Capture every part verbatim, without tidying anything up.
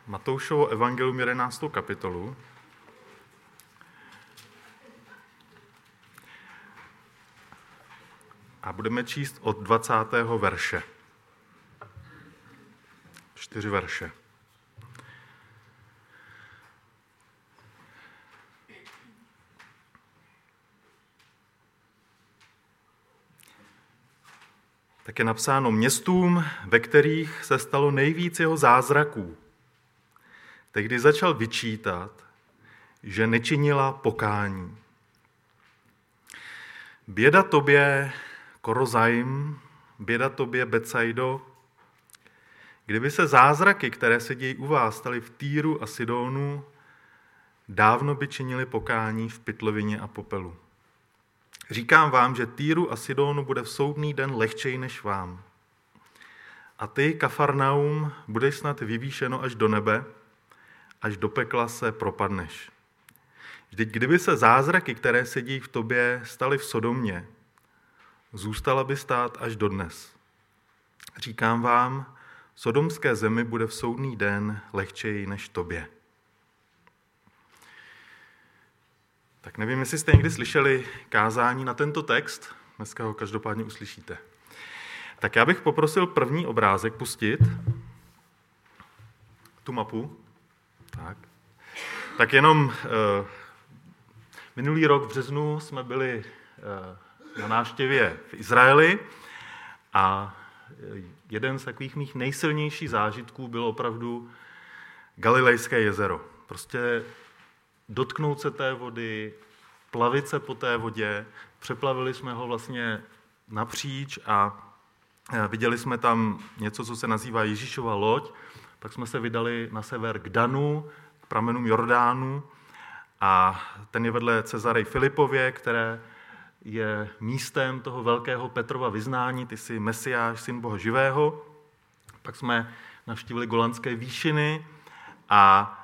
Matoušovo evangelium jedenáctou kapitolu. A budeme číst od dvacátého verše. Čtyři verše. Tak je napsáno městům, ve kterých se stalo nejvíc jeho zázraků. Tehdy začal vyčítat, že nečinila pokání. Běda tobě, Korozaim, běda tobě, Betsaido, kdyby se zázraky, které se dějí u vás, staly v Týru a Sidonu, dávno by činili pokání v pytlovině a popelu. Říkám vám, že Týru a Sidonu bude v soudný den lehčej než vám. A ty, Kafarnaum, budeš snad vyvýšeno až do nebe, až do pekla se propadneš. Vždyť kdyby se zázraky, které se dějí v tobě, staly v Sodomě, zůstala by stát až dodnes. Říkám vám, sodomské zemi bude v soudný den lehčej než tobě. Tak nevím, jestli jste někdy slyšeli kázání na tento text, dneska ho každopádně uslyšíte. Tak já bych poprosil první obrázek pustit, tu mapu. Tak, tak jenom eh, minulý rok v březnu jsme byli eh, na návštěvě v Izraeli a jeden z takových mých nejsilnějších zážitků bylo opravdu Galilejské jezero. Prostě dotknout se té vody, plavit se po té vodě, přeplavili jsme ho vlastně napříč a viděli jsme tam něco, co se nazývá Ježíšova loď, pak jsme se vydali na sever k Danu, k pramenům Jordánu a ten je vedle Cezarej Filipově, které je místem toho velkého Petrova vyznání, ty jsi Mesiáš, syn Boha živého. Pak jsme navštívili Golanské výšiny a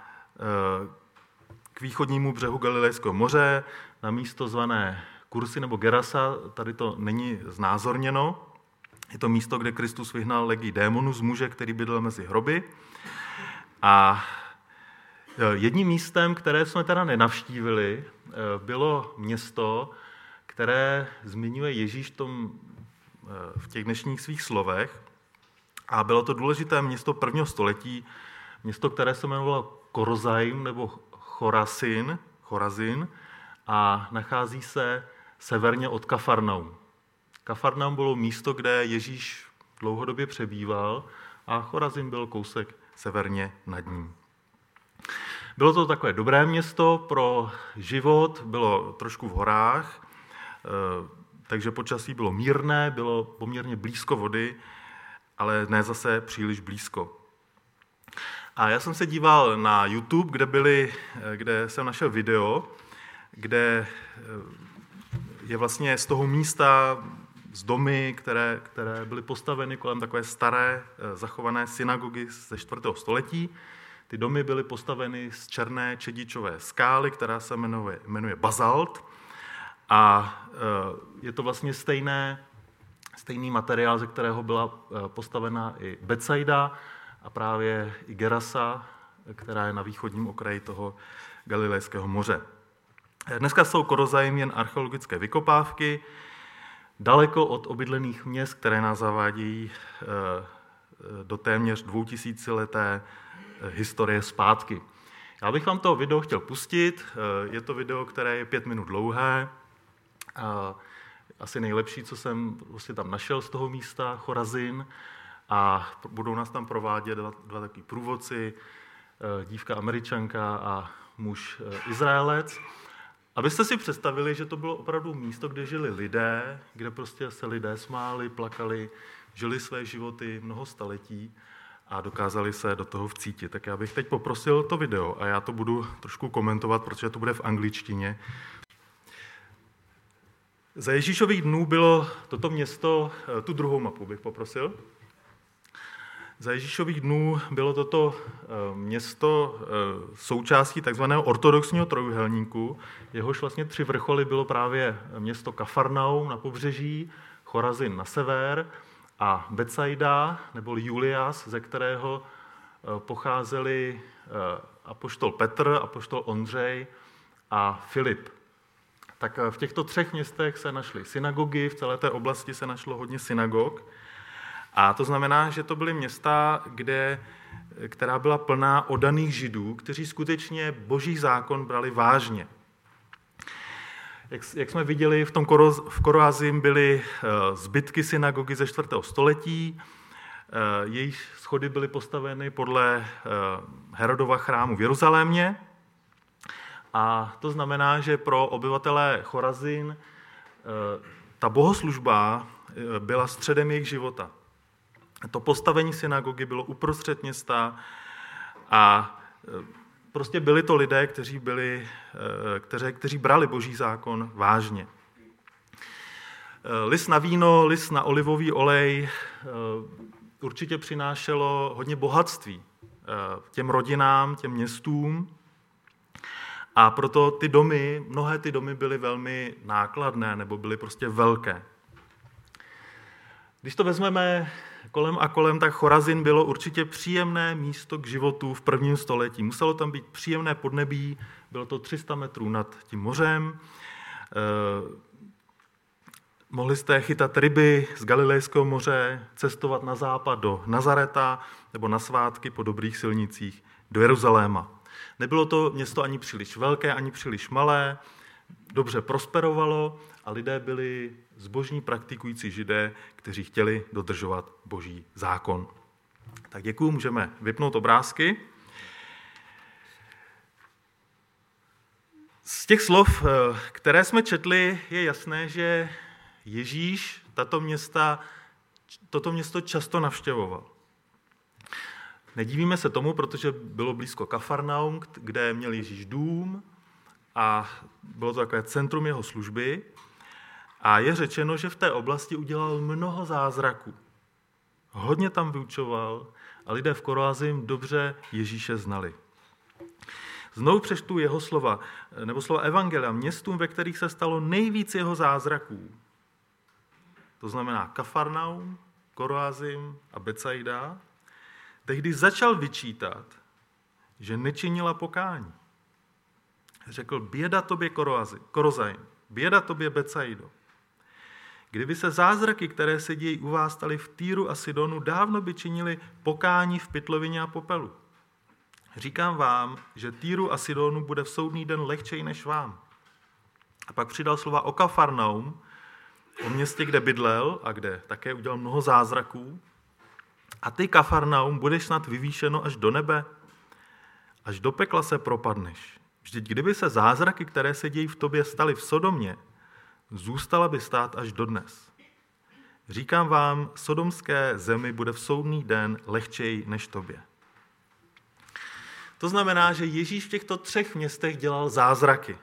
k východnímu břehu Galilejského moře, na místo zvané Kursy nebo Gerasa, tady to není znázorněno. Je to místo, kde Kristus vyhnal legii démonů z muže, který bydlel mezi hroby. A jedním místem, které jsme teda nenavštívili, bylo město, které zmiňuje Ježíš v, tom, v těch dnešních svých slovech. A bylo to důležité město prvního století, město, které se jmenovalo Korozaim nebo Chorazin, Chorazin a nachází se severně od Kafarnaum. Kafarnaum bylo místo, kde Ježíš dlouhodobě přebýval a Chorazin byl kousek severně nad ním. Bylo to takové dobré město pro život, bylo trošku v horách, takže počasí bylo mírné, bylo poměrně blízko vody, ale ne zase příliš blízko. A já jsem se díval na YouTube, kde, byli, kde jsem našel video, kde je vlastně z toho místa, z domy, které, které byly postaveny kolem takové staré zachované synagogy ze čtvrtého století. Ty domy byly postaveny z černé čedičové skály, která se jmenuje, jmenuje bazalt. A je to vlastně stejné, stejný materiál, ze kterého byla postavena i Betsaida a právě i Gerasa, která je na východním okraji toho Galilejského moře. Dneska jsou Korozaim jen archeologické vykopávky, daleko od obydlených měst, které nás zavádějí do téměř dvoutisícileté historie zpátky. Já bych vám to video chtěl pustit. Je to video, které je pět minut dlouhé. Asi nejlepší, co jsem vlastně tam našel z toho místa, Chorazin. A budou nás tam provádět dva, dva takový průvodci, dívka Američanka a muž Izraelec. Abyste si představili, že to bylo opravdu místo, kde žili lidé, kde prostě se lidé smáli, plakali, žili své životy mnoho staletí a dokázali se do toho vcítit. Tak já bych teď poprosil to video a já to budu trošku komentovat, protože to bude v angličtině. Za Ježíšových dnů bylo toto město, tu druhou mapu bych poprosil. Za Ježíšových dnů bylo toto město součástí takzvaného ortodoxního trojúhelníku. Jehož vlastně tři vrcholy bylo právě město Kafarnaum na pobřeží, Chorazin na sever a Betsaida, neboli Julias, ze kterého pocházeli apoštol Petr, apoštol Ondřej a Filip. Tak v těchto třech městech se našly synagogy, v celé té oblasti se našlo hodně synagog. A to znamená, že to byly města, kde, která byla plná oddaných Židů, kteří skutečně boží zákon brali vážně. Jak, jak jsme viděli, v tom Koroz, v Koroazim byly zbytky synagogy ze čtvrtého století, jejich schody byly postaveny podle Herodova chrámu v Jeruzalémě. A to znamená, že pro obyvatele Chorazin ta bohoslužba byla středem jejich života. To postavení synagogy bylo uprostřed města a prostě byli to lidé, kteří, byli, kteří, kteří brali boží zákon vážně. List na víno, list na olivový olej určitě přinášelo hodně bohatství těm rodinám, těm městům. A proto ty domy, mnohé ty domy byly velmi nákladné nebo byly prostě velké. Když to vezmeme kolem a kolem, tak Chorazin bylo určitě příjemné místo k životu v prvním století. Muselo tam být příjemné podnebí, bylo to tři sta metrů nad tím mořem. Eh, mohli jste chytat ryby z Galilejského moře, cestovat na západ do Nazareta nebo na svátky po dobrých silnicích do Jeruzaléma. Nebylo to město ani příliš velké, ani příliš malé, dobře prosperovalo a lidé byli zbožní praktikující Židé, kteří chtěli dodržovat boží zákon. Tak děkuju, můžeme vypnout obrázky. Z těch slov, které jsme četli, je jasné, že Ježíš tato města, toto město často navštěvoval. Nedívíme se tomu, protože bylo blízko Kafarnaum, kde měl Ježíš dům a bylo to takové centrum jeho služby. A je řečeno, že v té oblasti udělal mnoho zázraků. Hodně tam vyučoval a lidé v Koroazim dobře Ježíše znali. Znovu přečtu jeho slova, nebo slova Evangelia, městům, ve kterých se stalo nejvíc jeho zázraků. To znamená Kafarnaum, Koroazim a Betsaida. Tehdy začal vyčítat, že nečinila pokání. Řekl, běda tobě Korozaim, běda tobě Betsaido. Kdyby se zázraky, které se dějí u vás, staly v Týru a Sidonu, dávno by činili pokání v pytlovině a popelu. Říkám vám, že Týru a Sidonu bude v soudný den lehčej než vám. A pak přidal slova o Kafarnaum, o městě, kde bydlel a kde také udělal mnoho zázraků. A ty, Kafarnaum, budeš snad vyvýšeno až do nebe, až do pekla se propadneš. Vždyť kdyby se zázraky, které se dějí v tobě, staly v Sodomě, zůstala by stát až dodnes. Říkám vám, sodomské zemi bude v soudný den lehčej než tobě. To znamená, že Ježíš v těchto třech městech dělal zázraky.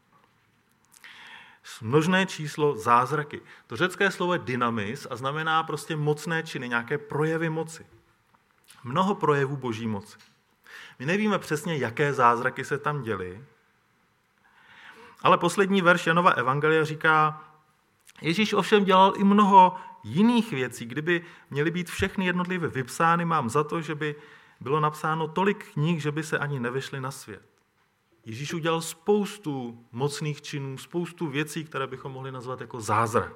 Množné číslo zázraky. To řecké slovo je dynamis a znamená prostě mocné činy, nějaké projevy moci. Mnoho projevů boží moci. My nevíme přesně, jaké zázraky se tam děly, ale poslední verš Janova Evangelia říká, Ježíš ovšem dělal i mnoho jiných věcí. Kdyby měly být všechny jednotlivě vypsány, mám za to, že by bylo napsáno tolik knih, že by se ani nevešly na svět. Ježíš udělal spoustu mocných činů, spoustu věcí, které bychom mohli nazvat jako zázrak.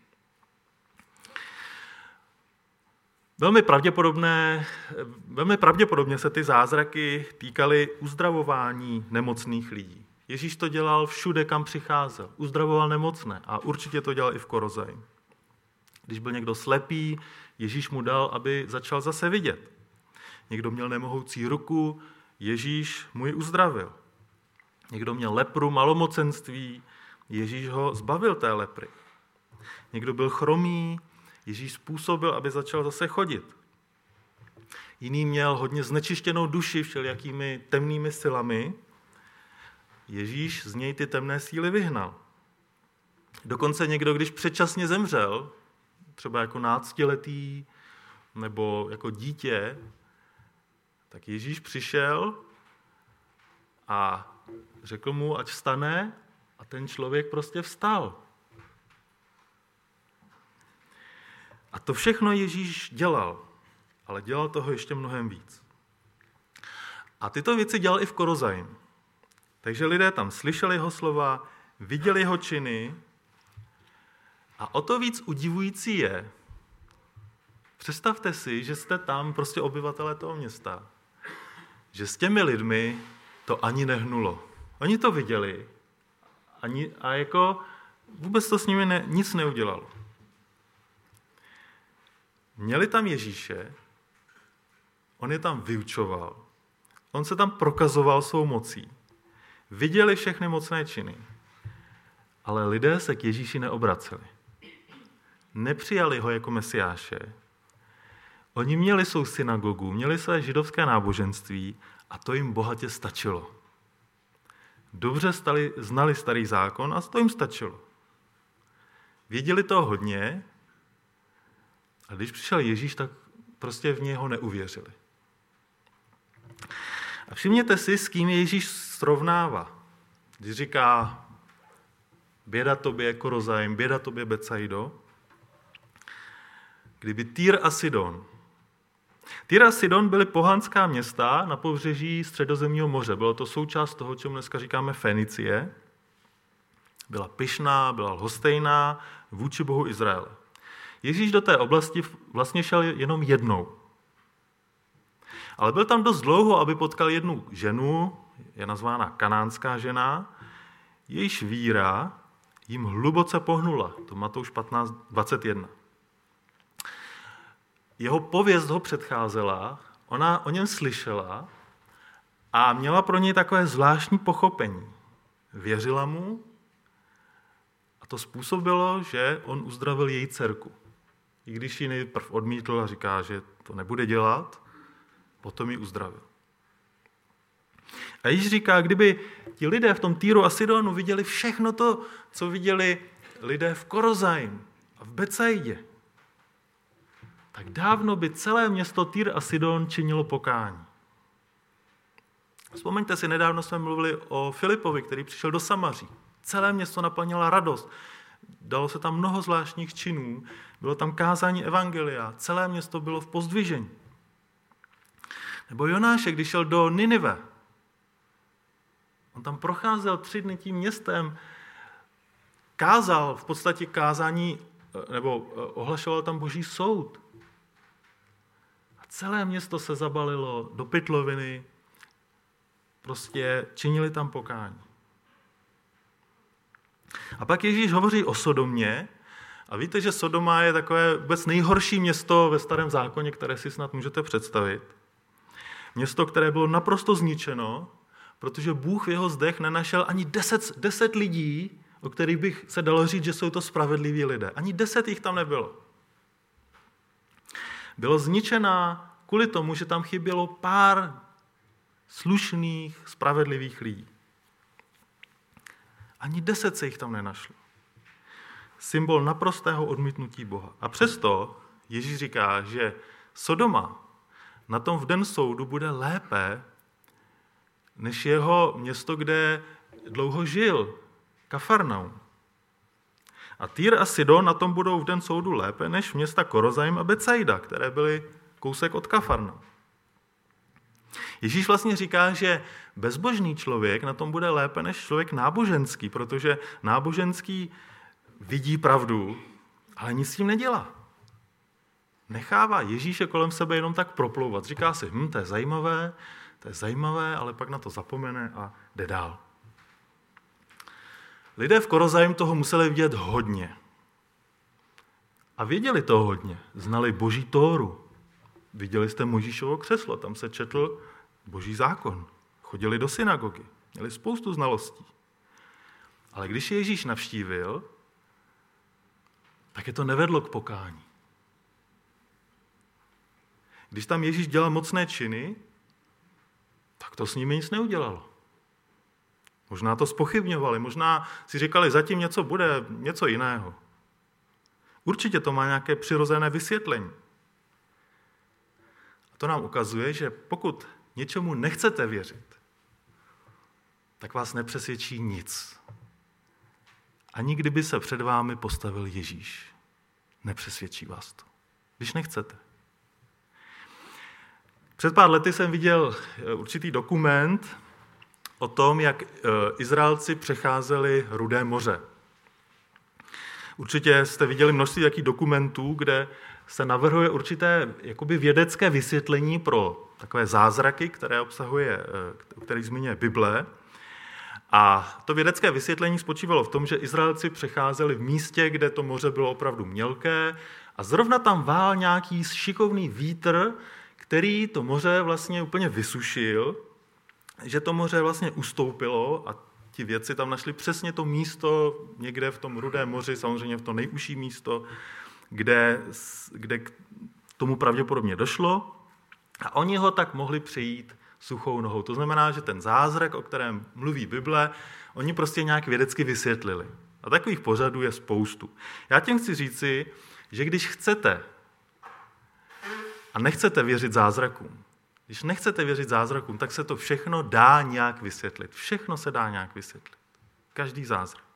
Velmi pravděpodobné, velmi pravděpodobně se ty zázraky týkaly uzdravování nemocných lidí. Ježíš to dělal všude, kam přicházel. Uzdravoval nemocné a určitě to dělal i v Korozaim. Když byl někdo slepý, Ježíš mu dal, aby začal zase vidět. Někdo měl nemohoucí ruku, Ježíš mu ji uzdravil. Někdo měl lepru, malomocenství, Ježíš ho zbavil té lepry. Někdo byl chromý, Ježíš způsobil, aby začal zase chodit. Jiný měl hodně znečištěnou duši všelijakými temnými silami. Ježíš z něj ty temné síly vyhnal. Dokonce někdo, když předčasně zemřel, třeba jako náctiletý nebo jako dítě, tak Ježíš přišel a řekl mu, ať vstane, a ten člověk prostě vstal. A to všechno Ježíš dělal, ale dělal toho ještě mnohem víc. A tyto věci dělal i v Korozajim. Takže lidé tam slyšeli jeho slova, viděli jeho činy a o to víc udivující je, představte si, že jste tam prostě obyvatelé toho města, že s těmi lidmi to ani nehnulo. Oni to viděli ani, a jako vůbec to s nimi ne, nic neudělalo. Měli tam Ježíše, on je tam vyučoval, on se tam prokazoval svou mocí, viděli všechny mocné činy, ale lidé se k Ježíši neobraceli. Nepřijali ho jako mesiáše. Oni měli svou synagogu, měli své židovské náboženství a to jim bohatě stačilo. Dobře stali, znali starý zákon a to jim stačilo. Věděli toho hodně a když přišel Ježíš, tak prostě v něho neuvěřili. A všimněte si, s kým Ježíš srovnává. Když říká běda tobě Korozajim, běda tobě Betsaido, kdyby Týr a Sidon. Týr a Sidon byly pohanská města na pobřeží Středozemního moře. Bylo to součást toho, čemu dneska říkáme Fenicie. Byla pyšná, byla lhostejná vůči Bohu Izraele. Ježíš do té oblasti vlastně šel jenom jednou. Ale byl tam dost dlouho, aby potkal jednu ženu, je nazvána kanánská žena, jejíž víra jim hluboce pohnula. To Matouš patnáct dvacet jedna. Jeho pověst ho předcházela, ona o něm slyšela a měla pro něj takové zvláštní pochopení. Věřila mu a to způsobilo, že on uzdravil její dcerku. I když ji nejprv odmítl a říká, že to nebude dělat, potom ji uzdravil. A Ježíš říká, kdyby ti lidé v tom Týru a Sidonu viděli všechno to, co viděli lidé v Korozajim a v Betsaidě, tak dávno by celé město Týr a Sidon činilo pokání. Vzpomeňte si, nedávno jsme mluvili o Filipovi, který přišel do Samaří. Celé město naplnila radost. Dalo se tam mnoho zvláštních činů, bylo tam kázání evangelia, celé město bylo v pozdvižení. Nebo Jonáše, když šel do Ninive, on tam procházel tři dny tím městem, kázal v podstatě kázání, nebo ohlašoval tam Boží soud. A celé město se zabalilo do pytloviny, prostě činili tam pokání. A pak Ježíš hovoří o Sodomě a víte, že Sodoma je takové vůbec nejhorší město ve Starém zákoně, které si snad můžete představit. Město, které bylo naprosto zničeno, protože Bůh v jeho zdech nenašel ani deset, deset lidí, o kterých bych se dalo říct, že jsou to spravedliví lidé. Ani deset jich tam nebylo. Bylo zničená kvůli tomu, že tam chybělo pár slušných, spravedlivých lidí. Ani deset se jich tam nenašlo. Symbol naprostého odmítnutí Boha. A přesto Ježíš říká, že Sodoma na tom v den soudu bude lépe než jeho město, kde dlouho žil, Kafarnaum. A Týr a Sidon na tom budou v den soudu lépe než města Korozajim a Betsaida, které byly kousek od Kafarnaum. Ježíš vlastně říká, že bezbožný člověk na tom bude lépe než člověk náboženský, protože náboženský vidí pravdu, ale nic s tím nedělá. Nechává Ježíše kolem sebe jenom tak proplouvat. Říká si, hm, to je zajímavé, to je zajímavé, ale pak na to zapomene a jde dál. Lidé v Korozajim toho museli vidět hodně. A věděli toho hodně. Znali Boží Tóru. Viděli jste Mojžíšovo křeslo, tam se četl Boží zákon. Chodili do synagogy, měli spoustu znalostí. Ale když je Ježíš navštívil, tak je to nevedlo k pokání. Když tam Ježíš dělal mocné činy, tak to s nimi nic neudělalo. Možná to zpochybňovali, možná si říkali, zatím něco bude, něco jiného. Určitě to má nějaké přirozené vysvětlení. A to nám ukazuje, že pokud něčemu nechcete věřit, tak vás nepřesvědčí nic. Ani kdyby se před vámi postavil Ježíš, nepřesvědčí vás to, když nechcete. Před pár lety jsem viděl určitý dokument o tom, jak Izraelci přecházeli Rudé moře. Určitě jste viděli množství takých dokumentů, kde se navrhuje určité jakoby vědecké vysvětlení pro takové zázraky, které obsahuje, které zmiňuje Bible. A to vědecké vysvětlení spočívalo v tom, že Izraelci přecházeli v místě, kde to moře bylo opravdu mělké a zrovna tam vál nějaký šikovný vítr, který to moře vlastně úplně vysušil, že to moře vlastně ustoupilo a ti vědci tam našli přesně to místo někde v tom Rudém moři, samozřejmě v to nejužší místo, kde, kde k tomu pravděpodobně došlo a oni ho tak mohli přejít suchou nohou. To znamená, že ten zázrak, o kterém mluví Bible, oni prostě nějak vědecky vysvětlili. A takových pořadů je spoustu. Já tím chci říci, že když chcete a nechcete věřit zázrakům, když nechcete věřit zázrakům, tak se to všechno dá nějak vysvětlit. Všechno se dá nějak vysvětlit. Každý zázrak.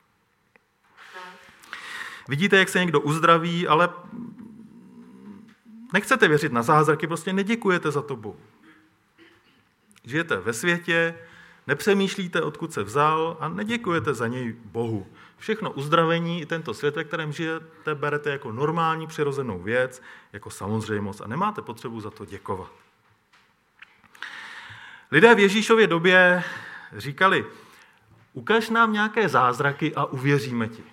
Vidíte, jak se někdo uzdraví, ale nechcete věřit na zázraky, prostě neděkujete za to Bohu. Žijete ve světě, nepřemýšlíte, odkud se vzal a neděkujete za něj Bohu. Všechno uzdravení i tento svět, ve kterém žijete, berete jako normální přirozenou věc, jako samozřejmost a nemáte potřebu za to děkovat. Lidé v Ježíšově době říkali, ukaž nám nějaké zázraky a uvěříme ti.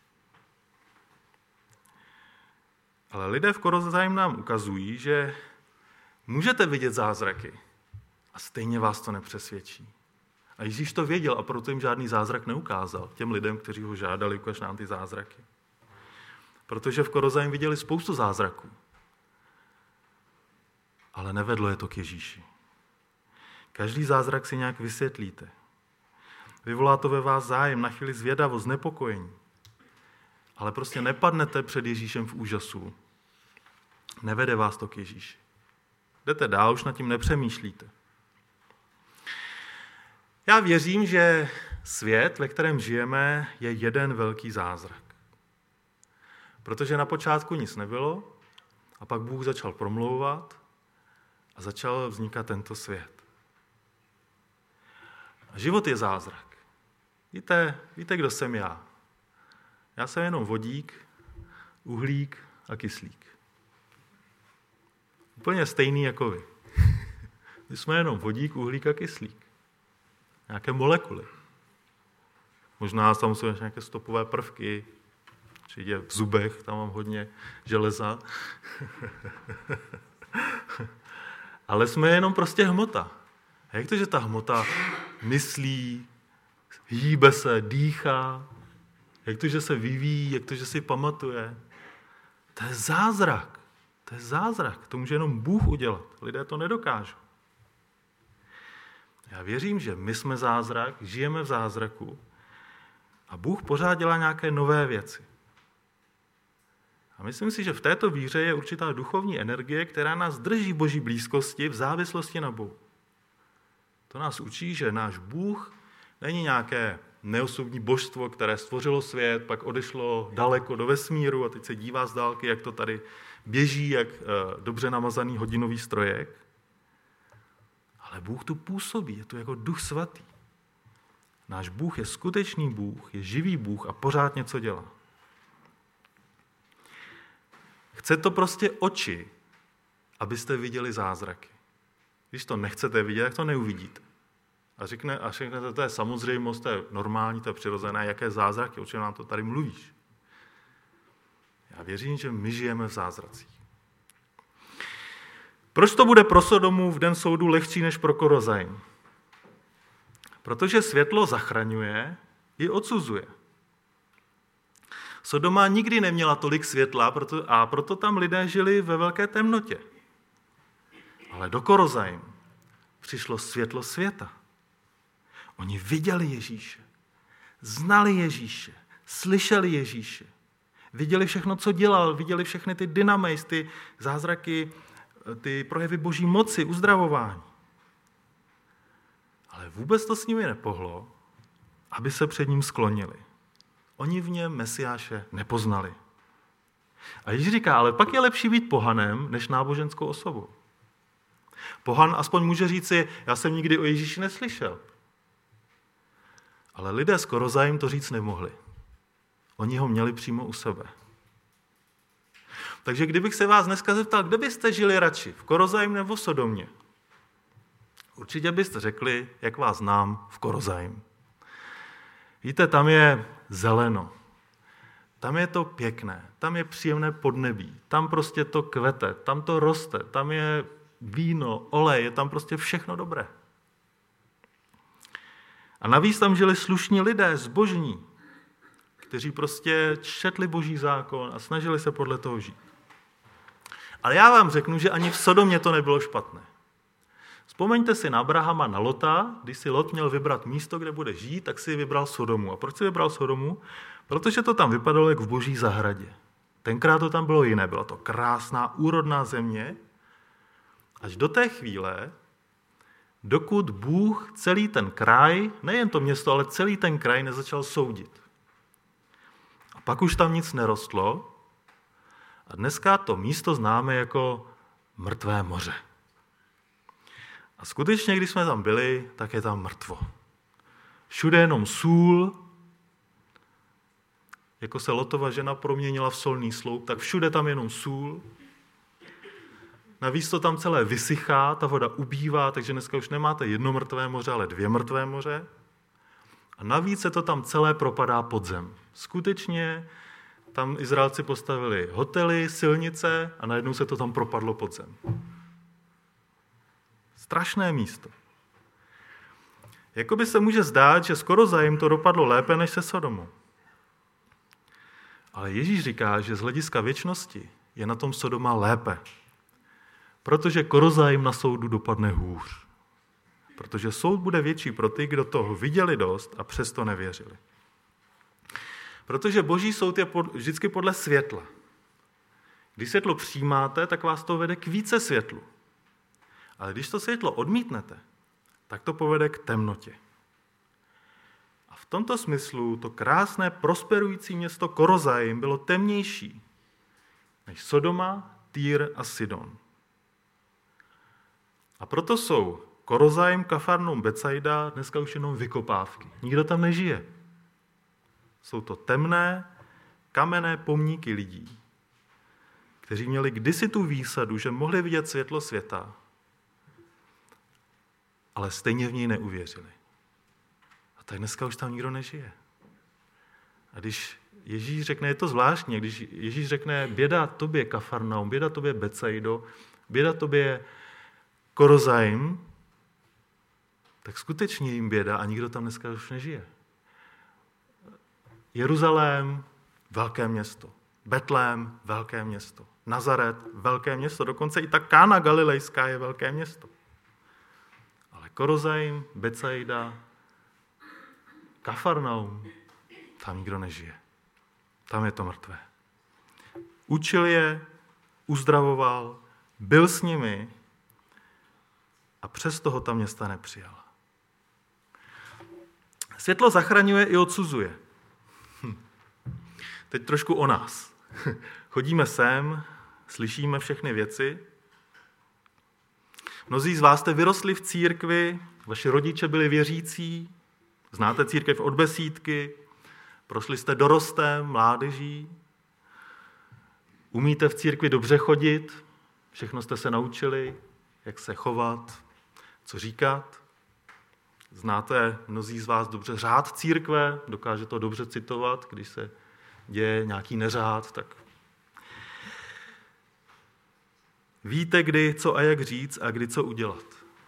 Ale lidé v Kolosaim nám ukazují, že můžete vidět zázraky a stejně vás to nepřesvědčí. A Ježíš to věděl a proto jim žádný zázrak neukázal těm lidem, kteří ho žádali, ukaž nám ty zázraky. Protože v Kolosaim viděli spoustu zázraků. Ale nevedlo je to k Ježíši. Každý zázrak si nějak vysvětlíte. Vyvolá to ve vás zájem, na chvíli zvědavost, znepokojení. Ale prostě nepadnete před Ježíšem v úžasu. Nevede vás to k Ježíši. Jdete dál, už nad tím nepřemýšlíte. Já věřím, že svět, ve kterém žijeme, je jeden velký zázrak. Protože na počátku nic nebylo a pak Bůh začal promlouvat a začal vznikat tento svět. A život je zázrak. Víte, víte, kdo jsem já? Já jsem jenom vodík, uhlík a kyslík. Úplně stejný jako vy. My jsme jenom vodík, uhlík a kyslík. Nějaké molekuly. Možná tam jsou nějaké stopové prvky, určitě v zubech, tam mám hodně železa. Ale jsme jenom prostě hmota. A jak to, že ta hmota myslí, hýbe se, dýchá, jak to, že se vyvíjí, jak to, že si pamatuje. To je zázrak. To je zázrak. To může jenom Bůh udělat. Lidé to nedokážou. Já věřím, že my jsme zázrak, žijeme v zázraku a Bůh pořád dělá nějaké nové věci. A myslím si, že v této víře je určitá duchovní energie, která nás drží v Boží blízkosti v závislosti na Bohu. To nás učí, že náš Bůh není nějaké neosobní božstvo, které stvořilo svět, pak odešlo daleko do vesmíru a teď se dívá z dálky, jak to tady běží, jak dobře namazaný hodinový strojek. Ale Bůh tu působí, je tu jako Duch Svatý. Náš Bůh je skutečný Bůh, je živý Bůh a pořád něco dělá. Chce to prostě oči, abyste viděli zázraky. Když to nechcete vidět, tak to neuvidíte. A řekne, a řeknete, to je samozřejmost, to je normální, to je přirozené, jaké zázraky, o čem nám to tady mluvíš. Já věřím, že my žijeme v zázracích. Proč to bude pro Sodomu v den soudu lehčí než pro Kolosaim? Protože světlo zachraňuje i odsuzuje. Sodoma nikdy neměla tolik světla proto, a proto tam lidé žili ve velké temnotě. Ale do Kolosaim přišlo světlo světa. Oni viděli Ježíše, znali Ježíše, slyšeli Ježíše, viděli všechno, co dělal, viděli všechny ty dynamejs, ty zázraky, ty projevy Boží moci, uzdravování. Ale vůbec to s nimi nepohlo, aby se před ním sklonili. Oni v něm Mesiáše nepoznali. A Ježíš říká, ale pak je lepší být pohanem, než náboženskou osobou. Pohan aspoň může říci, já jsem nikdy o Ježíši neslyšel. Ale lidé z Korozaim to říct nemohli. Oni ho měli přímo u sebe. Takže kdybych se vás dneska zeptal, kde byste žili radši, v Korozaim nebo v Sodomě? Určitě byste řekli, jak vás znám, v Korozaim. Víte, tam je zeleno, tam je to pěkné, tam je příjemné podnebí, tam prostě to kvete, tam to roste, tam je víno, olej, je tam prostě všechno dobré. A navíc tam žili slušní lidé, zbožní, kteří prostě četli Boží zákon a snažili se podle toho žít. Ale já vám řeknu, že ani v Sodomě to nebylo špatné. Vzpomeňte si na Abrahama, na Lota, když si Lot měl vybrat místo, kde bude žít, tak si vybral Sodomu. A proč si vybral Sodomu? Protože to tam vypadalo jak v Boží zahradě. Tenkrát to tam bylo jiné, byla to krásná, úrodná země, až do té chvíle, dokud Bůh celý ten kraj, nejen to město, ale celý ten kraj nezačal soudit. A pak už tam nic nerostlo a dneska to místo známe jako mrtvé moře. A skutečně, když jsme tam byli, tak je tam mrtvo. Všude jenom sůl, jako se Lotova žena proměnila v solný sloup, tak všude tam jenom sůl. Navíc to tam celé vysychá, ta voda ubývá, takže dneska už nemáte jedno mrtvé moře, ale dvě mrtvé moře. A navíc se to tam celé propadá pod zem. Skutečně tam Izraelci postavili hotely, silnice a najednou se to tam propadlo pod zem. Strašné místo. Jakoby se může zdát, že skoro za jim to dopadlo lépe než se Sodomou. Ale Ježíš říká, že z hlediska věčnosti je na tom Sodoma lépe. Protože Korozaim na soudu dopadne hůř. Protože soud bude větší pro ty, kdo toho viděli dost a přesto nevěřili. Protože Boží soud je pod, vždycky podle světla. Když světlo přijímáte, tak vás to vede k více světlu. Ale když to světlo odmítnete, tak to povede k temnotě. A v tomto smyslu to krásné, prosperující město Korozaim bylo temnější než Sodoma, Týr a Sidon. A proto jsou Korozaim, Kafarnaum, Betsaida dneska už jenom vykopávky. Nikdo tam nežije. Jsou to temné, kamenné pomníky lidí, kteří měli kdysi tu výsadu, že mohli vidět světlo světa, ale stejně v něj neuvěřili. A tak dneska už tam nikdo nežije. A když Ježíš řekne, je to zvláštní, když Ježíš řekne, běda tobě Kafarnaum, běda tobě Betsaido, běda tobě Korozaim, tak skutečně jim běda a nikdo tam dneska už nežije. Jeruzalém, velké město. Betlém, velké město. Nazaret, velké město. Dokonce i ta Kána Galilejská je velké město. Ale Korozaim, Betsaida, Kafarnaum, tam nikdo nežije. Tam je to mrtvé. Učil je, uzdravoval, byl s nimi a přesto ho ta města nepřijala. Světlo zachraňuje i odsuzuje. Hm. Teď trošku o nás. Chodíme sem, slyšíme všechny věci. Mnozí z vás jste vyrostli v církvi, vaši rodiče byli věřící, znáte církev od besídky, prošli jste dorostem, mládeží, umíte v církvi dobře chodit, všechno jste se naučili, jak se chovat, co říkat. Znáte mnozí z vás dobře řád církve, dokáže to dobře citovat, když se děje nějaký neřád, tak víte, kdy co a jak říct a kdy co udělat.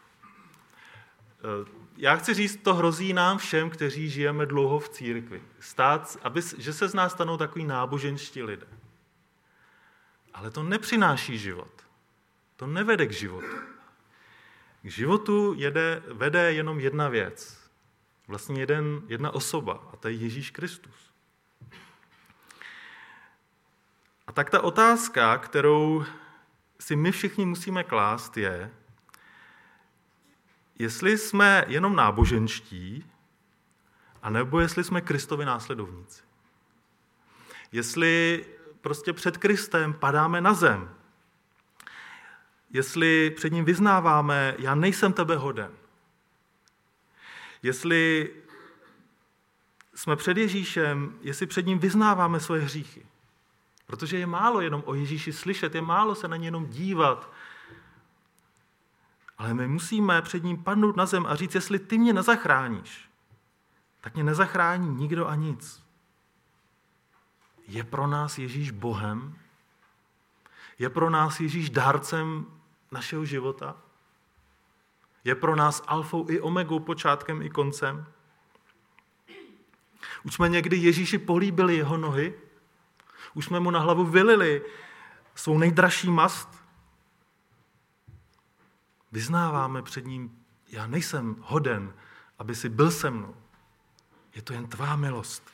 Já chci říct, to hrozí nám všem, kteří žijeme dlouho v církvi. Stát, aby, že se z nás stanou takový náboženští lidé. Ale to nepřináší život. To nevede k životu. K životu jede, vede jenom jedna věc. Vlastně jeden, jedna osoba, a to je Ježíš Kristus. A tak ta otázka, kterou si my všichni musíme klást, je, jestli jsme jenom náboženští, anebo jestli jsme Kristovi následovníci. Jestli prostě před Kristem padáme na zem. jestli před ním vyznáváme, já nejsem tebe hoden. Jestli jsme před Ježíšem, jestli před ním vyznáváme svoje hříchy. Protože je málo jenom o Ježíši slyšet, je málo se na ně jenom dívat. Ale my musíme před ním padnout na zem a říct, jestli ty mě nezachráníš, tak mě nezachrání nikdo a nic. Je pro nás Ježíš Bohem? Je pro nás Ježíš dárcem našeho života? Je pro nás alfou i omegou, počátkem i koncem? Už jsme někdy Ježíši políbili jeho nohy? Už jsme mu na hlavu vylili svou nejdražší mast? Vyznáváme před ním, já nejsem hoden, aby si byl se mnou. Je to jen tvá milost.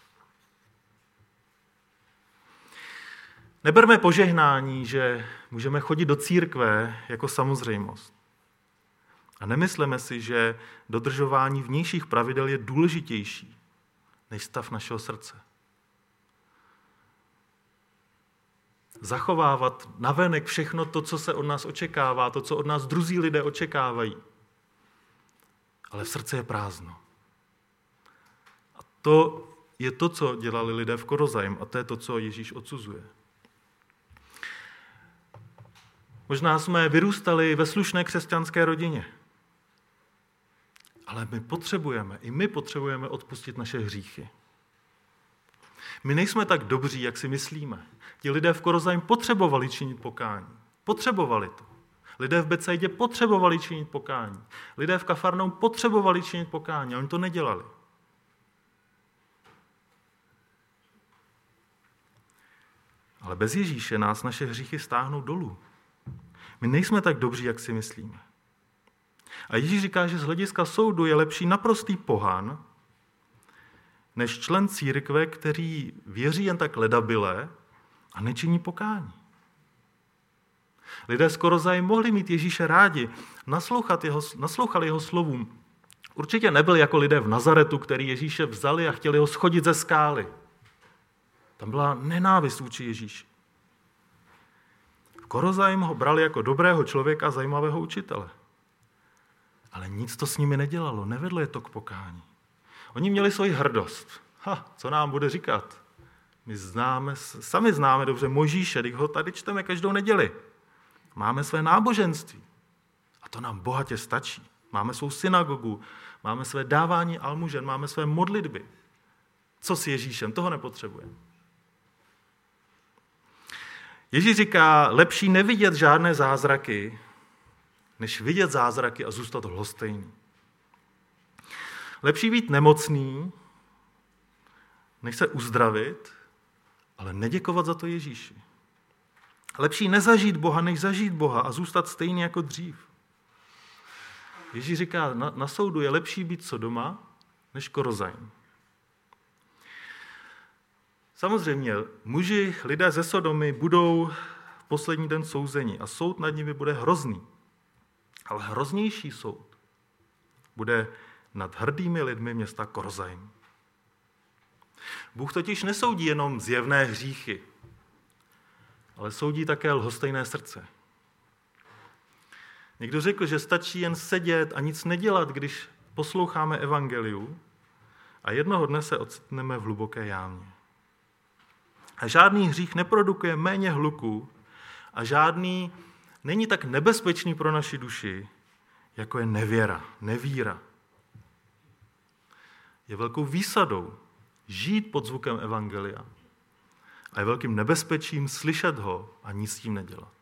Neberme požehnání, že můžeme chodit do církve jako samozřejmost. A nemysleme si, že dodržování vnějších pravidel je důležitější než stav našeho srdce. Zachovávat navenek všechno to, co se od nás očekává, to, co od nás druzí lidé očekávají. Ale v srdci je prázdno. A to je to, co dělali lidé v Korozajm, a to je to, co Ježíš odsuzuje. Možná jsme vyrůstali ve slušné křesťanské rodině. Ale my potřebujeme, i my potřebujeme odpustit naše hříchy. My nejsme tak dobří, jak si myslíme. Ti lidé v Korozajm potřebovali činit pokání. Potřebovali to. Lidé v Betsaidě potřebovali činit pokání. Lidé v Kafarnaum potřebovali činit pokání, a oni to nedělali. Ale bez Ježíše nás naše hříchy stáhnou dolů. My nejsme tak dobří, jak si myslíme. A Ježíš říká, že z hlediska soudu je lepší naprostý pohan, než člen církve, který věří jen tak ledabyle a nečiní pokání. Lidé z Korozajm mohli mít Ježíše rádi, naslouchat jeho, naslouchali jeho slovům. Určitě nebyl jako lidé v Nazaretu, který Ježíše vzali a chtěli ho schodit ze skály. Tam byla nenávist vůči Ježíši. V Korozajm ho brali jako dobrého člověka a zajímavého učitele. Ale nic to s nimi nedělalo, nevedlo je to k pokání. Oni měli svoji hrdost. Ha, co nám bude říkat? My známe, sami známe dobře Mojžíše, když ho tady čteme každou neděli. Máme své náboženství. A to nám bohatě stačí. Máme svou synagogu, máme své dávání almužen, máme své modlitby. Co s Ježíšem? Toho nepotřebujeme. Ježíš říká, lepší nevidět žádné zázraky, než vidět zázraky a zůstat lhostejný. Lepší být nemocný, než se uzdravit, ale neděkovat za to Ježíši. Lepší nezažít Boha, než zažít Boha a zůstat stejný jako dřív. Ježíš říká, na, na soudu je lepší být Sodoma, než Korozajm. Samozřejmě, muži, lidé ze Sodomy budou v poslední den souzeni a soud nad nimi bude hrozný. Ale hroznější soud bude nad hrdými lidmi města Korozajm. Bůh totiž nesoudí jenom zjevné hříchy, ale soudí také lhostejné srdce. Někdo řekl, že stačí jen sedět a nic nedělat, když posloucháme evangeliu, a jednoho dne se ocitneme v hluboké jámě. A žádný hřích neprodukuje méně hluku a žádný není tak nebezpečný pro naši duši, jako je nevěra, nevíra. Je velkou výsadou žít pod zvukem evangelia a je velkým nebezpečím slyšet ho a nic s tím nedělat.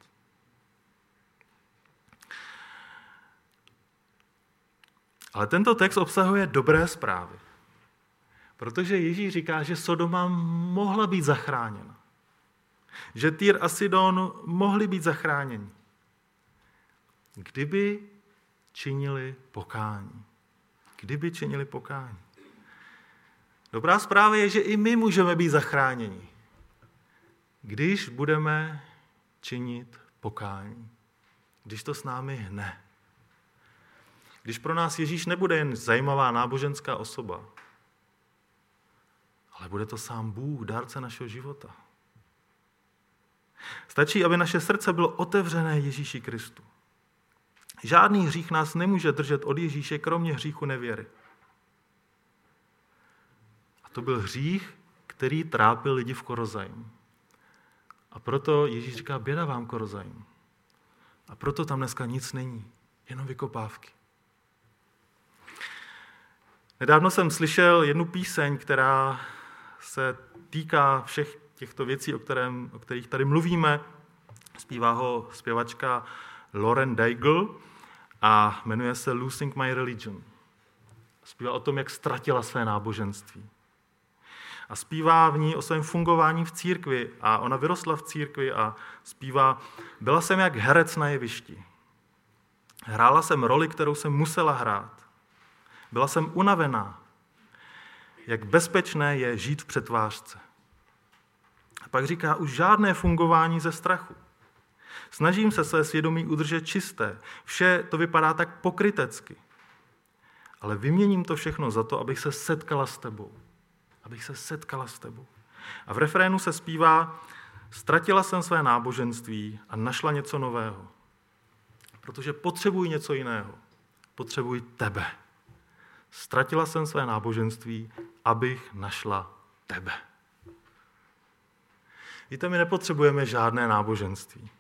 Ale tento text obsahuje dobré zprávy, protože Ježíš říká, že Sodoma mohla být zachráněna, že Týr a Sidon mohli být zachráněni, kdyby činili pokání. Kdyby činili pokání. Dobrá zpráva je, že i my můžeme být zachráněni, když budeme činit pokání. Když to s námi hne. Když pro nás Ježíš nebude jen zajímavá náboženská osoba, ale bude to sám Bůh, dárce našeho života. Stačí, aby naše srdce bylo otevřené Ježíši Kristu. Žádný hřích nás nemůže držet od Ježíše, kromě hříchu nevěry. A to byl hřích, který trápil lidi v Korozajím. A proto Ježíš říká, běda vám Korozajím. A proto tam dneska nic není, jenom vykopávky. Nedávno jsem slyšel jednu píseň, která se týká všech těchto věcí, o, kterém, o kterých tady mluvíme. Zpívá ho zpěvačka Lauren Daigle a jmenuje se Losing My Religion. Zpívá o tom, jak ztratila své náboženství. A zpívá v ní o svém fungování v církvi a ona vyrostla v církvi a zpívá, byla jsem jak herec na jevišti. Hrála jsem roli, kterou jsem musela hrát. Byla jsem unavená. Jak bezpečné je žít v přetvářce. A pak říká, už žádné fungování ze strachu. Snažím se své svědomí udržet čisté. Vše to vypadá tak pokrytecky. Ale vyměním to všechno za to, abych se setkala s tebou. Abych se setkala s tebou. A v refrénu se zpívá, ztratila jsem své náboženství a našla něco nového. Protože potřebuji něco jiného. Potřebuji tebe. Ztratila jsem své náboženství, abych našla tebe. Víte, my nepotřebujeme žádné náboženství.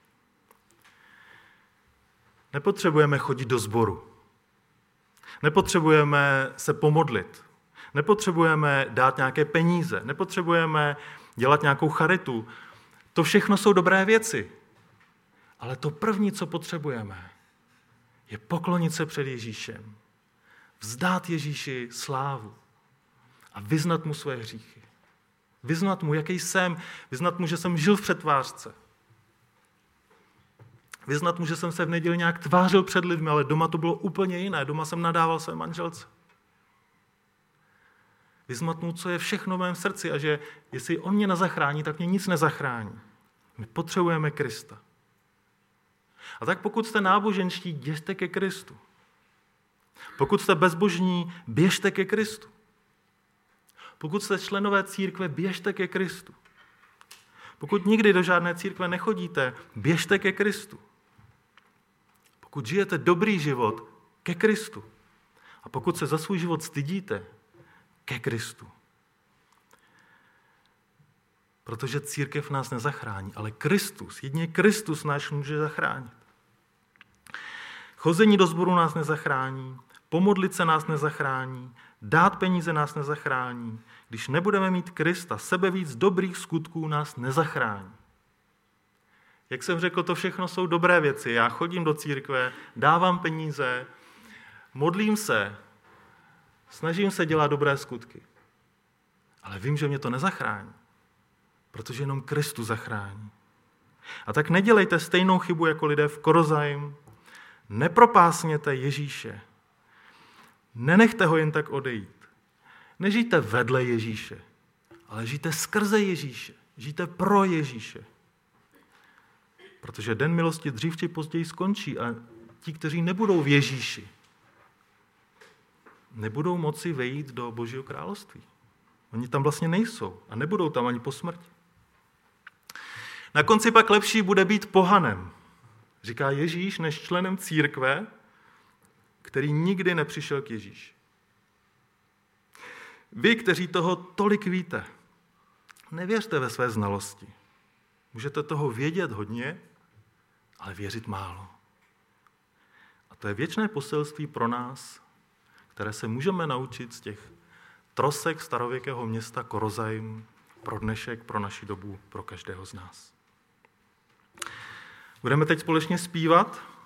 Nepotřebujeme chodit do sboru. Nepotřebujeme se pomodlit. Nepotřebujeme dát nějaké peníze. Nepotřebujeme dělat nějakou charitu. To všechno jsou dobré věci. Ale to první, co potřebujeme, je poklonit se před Ježíšem. Vzdát Ježíši slávu a vyznat mu své hříchy. Vyznat mu, jaký jsem. Vyznat mu, že jsem žil v přetvářce. Vyznat mu, že jsem se v neděli nějak tvářil před lidmi, ale doma to bylo úplně jiné. Doma jsem nadával své manželce. Vyznat mu, co je všechno v mém srdci a že jestli on mě nezachrání, tak mě nic nezachrání. My potřebujeme Krista. A tak pokud jste náboženští, běžte ke Kristu. Pokud jste bezbožní, běžte ke Kristu. Pokud jste členové církve, běžte ke Kristu. Pokud nikdy do žádné církve nechodíte, běžte ke Kristu. Pokud žijete dobrý život, ke Kristu. A pokud se za svůj život stydíte, ke Kristu. Protože církev nás nezachrání, ale Kristus, jedině Kristus nás může zachránit. Chození do sboru nás nezachrání, pomodlit se nás nezachrání, dát peníze nás nezachrání. Když nebudeme mít Krista, sebevíc dobrých skutků nás nezachrání. Jak jsem řekl, to všechno jsou dobré věci. Já chodím do církve, dávám peníze, modlím se, snažím se dělat dobré skutky. Ale vím, že mě to nezachrání, protože jenom Kristus zachrání. A tak nedělejte stejnou chybu jako lidé v Korozajím. Nepropásněte Ježíše. Nenechte ho jen tak odejít. Nežijte vedle Ježíše, ale žijte skrze Ježíše. Žijte pro Ježíše. Protože den milosti dřív či později skončí a ti, kteří nebudou v Ježíši, nebudou moci vejít do Božího království. Oni tam vlastně nejsou a nebudou tam ani po smrti. Na konci pak lepší bude být pohanem, říká Ježíš, než členem církve, který nikdy nepřišel k Ježíši. Vy, kteří toho tolik víte, nevěřte ve své znalosti. Můžete toho vědět hodně, ale věřit málo. A to je věčné poselství pro nás, které se můžeme naučit z těch trosek starověkého města Korozajím pro dnešek, pro naši dobu, pro každého z nás. Budeme teď společně zpívat.